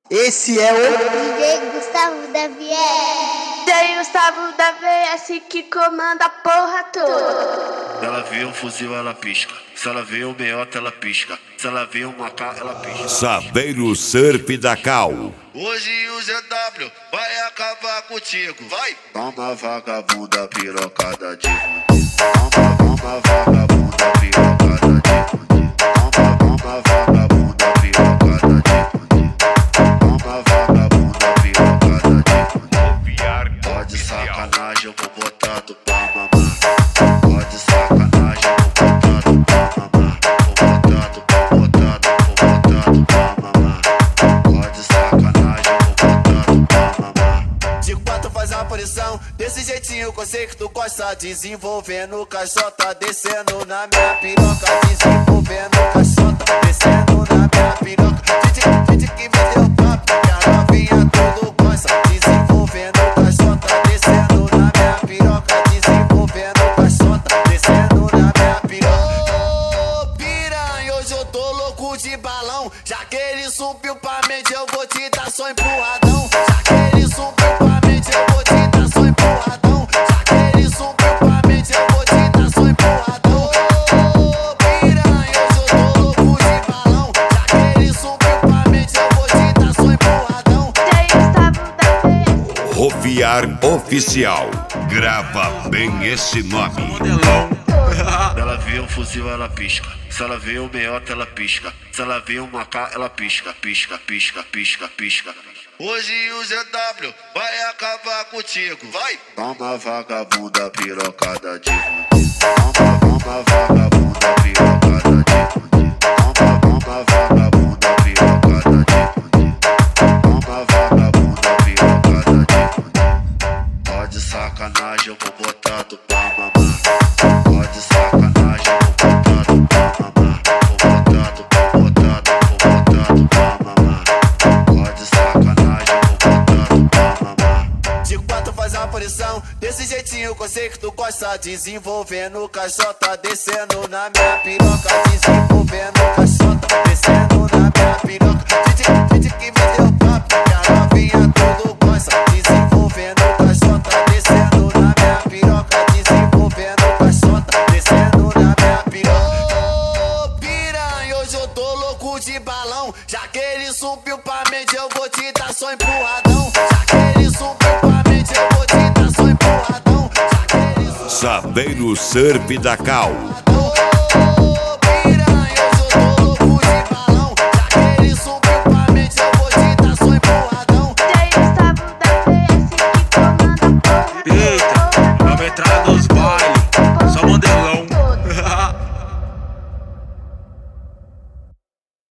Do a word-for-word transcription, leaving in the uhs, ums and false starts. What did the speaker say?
Esse é o D J Gustavo da V S. D J Gustavo da V S que comanda a porra toda. Ela vê um fuzil, ela pisca. Se ela vê um meiota, ela pisca. Se ela vê um A K, ela pisca. Saveiro Surf da Cal. Hoje o Z W vai acabar contigo. Vai! Toma vagabunda pirocada de fundi. Toma, toma vagabunda pirocada de fundi. Toma, toma vagabunda pirocada de fundi. Toma vagabunda pirocada de fundi. Pode sacanagem, eu vou botar tu pra mamar. Pode sacanagem, eu vou botar tu pra mamar. Vou botar tu, vou botar tu, vou botar tu pra mamar. Pode sacanagem, eu vou botar tu pra mamar. De quatro faz a aparição, desse jeitinho que eu sei que tu gosta. Desenvolvendo caixota, descendo na minha piroca. Desenvolvendo caixota, descendo na minha piroca. Gente, gente que me deu papo, que a novinha tudo gosta. Desenvolvendo caixota, descendo na minha piroca. Desenvolvendo caixota, descendo na minha piroca. Ô piranha, hoje eu tô louco de balão. Já que ele subiu pra mente, eu vou te dar só empurradão. Já que ele subiu pra mente, eu vou te dar só empurradão. Já que ele subiu pra mente, eu vou te dar só empurradão. Ô piranha, hoje eu tô louco de balão. Já que ele subiu pra mente, eu vou te dar só empurradão. D J Gustavo da V S. Rofiar Oficial. Grava bem esse nome. Ela vê um fuzil, ela pisca. Se ela vê um meiota, ela pisca. Se ela vê um A K, ela pisca, pisca, pisca, pisca, pisca. Hoje o Z W vai acabar contigo. Vai! Toma vagabunda pirocada de fundi. Toma, toma vagabunda pirocada de fundi. Toma, toma vagabunda pirocada de fundi. Toma vagabunda pirocada de fundi. Pode sacanagem, eu vou botar tu pra mamar. Pode sacanagem, eu vou botar tu pra mamar. Vou botar tu, vou botar tu, vou botar tu pra mamar. Pode sacanagem, eu vou botar tu pra mamar. De quatro faz a aparição, desse jeitinho que eu sei que tu gosta. Desenvolvendo caixota, descendo na minha piroca. Desenvolvendo caixota, descendo na minha piroca. Gente, gente que me deu papo, que a novinha tudo gosta. Desenvolvendo caixota, descendo na minha piroca. Desenvolvendo caixota, descendo na minha piroca. Ô piranha, hoje eu tô louco de balão. Já que ele subiu pra mente, eu vou te dar só empurradão. Já que ele subiu pra mente, eu vou te dar só empurradão. Já que ele subiu Saveiro Surf da Cal. pra mente,